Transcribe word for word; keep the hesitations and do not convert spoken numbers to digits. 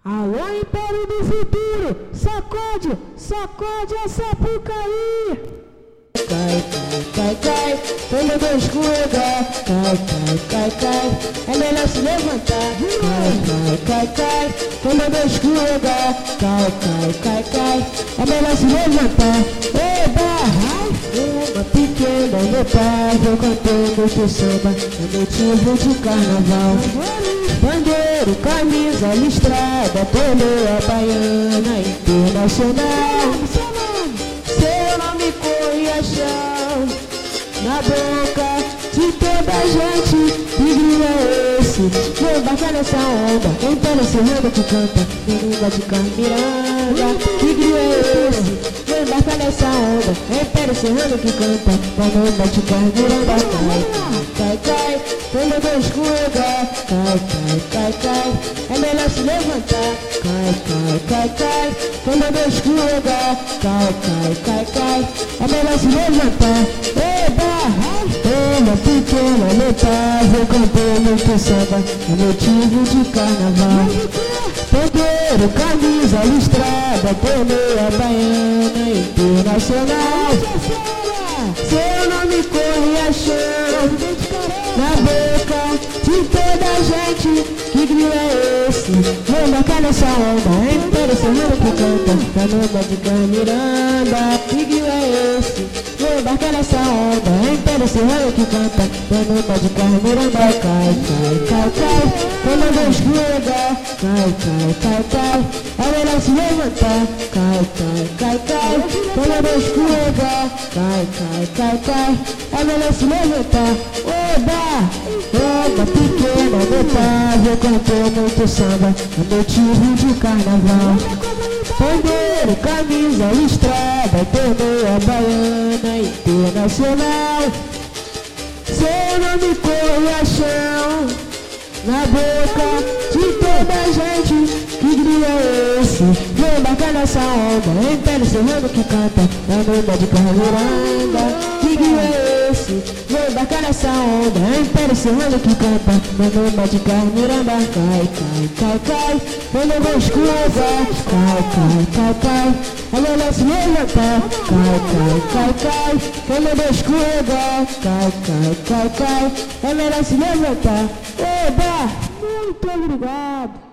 Alô, Império do Futuro, sacode, sacode essa Sapucaí. Cai, cai, cai, cai, todo mundo escorregar. Cai, cai, cai, cai, é melhor se levantar. Cai, cai, cai, cai, todo mundo escorregar. Cai, cai, cai, cai, é melhor se levantar. Eba, uma pequena metade, eu cantei muito samba, é motivo de carnaval. Bandeiro, camisa listrada, toleira baiana internacional. Seu nome corria chão na boca de toda a gente. Que grilo é esse? Vou embarcar nessa onda. Então nesse mundo que canta Menina de Camiranga. Que grilo é esse? Vou embarcar nessa onda. Então esse mundo que canta Menina de Camiranga. Cai, cai, cai, todo mundo escorregar. Cai, cai, cai, cai, é melhor se levantar. Cai, cai, cai, cai, todo mundo escorregar. Cai, cai, cai, cai, é melhor se levantar. Eba, uma pequena metade, eu cantei muito samba, é motivo de carnaval. Bandeiro, camisa listrada, toleira baiana internacional. Seu nome corre chão na boca de toda a gente. Que grilo é esse? Vou embarcar nessa onda, hein? Todo esse mundo que canta Menina de Camiranga. Que grilo é esse? Vou embarcar nessa onda, hein? Todo esse mundo que canta Menina de Camiranga. Cai, cai, cai, cai, quando eu escorregar. Cai, cai, cai, cai, é melhor se levantar. Cai, cai, cai, cai, quando eu escorregar. Cai, cai, cai, cai, é melhor se levantar. Oba! Uma pequena metade, eu cantei muito samba, é motivo de carnaval. Bandeiro, camisa listrada, toleira baiana internacional. Seu nome corre chão na boca de toda a gente. Que grilo é esse? Vou embarcar nessa onda, entende esse mundo que canta Menina de Camiranga. Que grilo é esse? Vou embarcar nessa onda, entende esse mundo que canta Menina de Camiranga. Cai, cai, cai, cai, quando eu vou escorregar. Cai, cai, cai, cai, é melhor se levantar. Cai, cai, cai, cai, quando eu vou escorregar. Cai, cai, cai, cai, é melhor se levantar. Eba! Muito obrigado!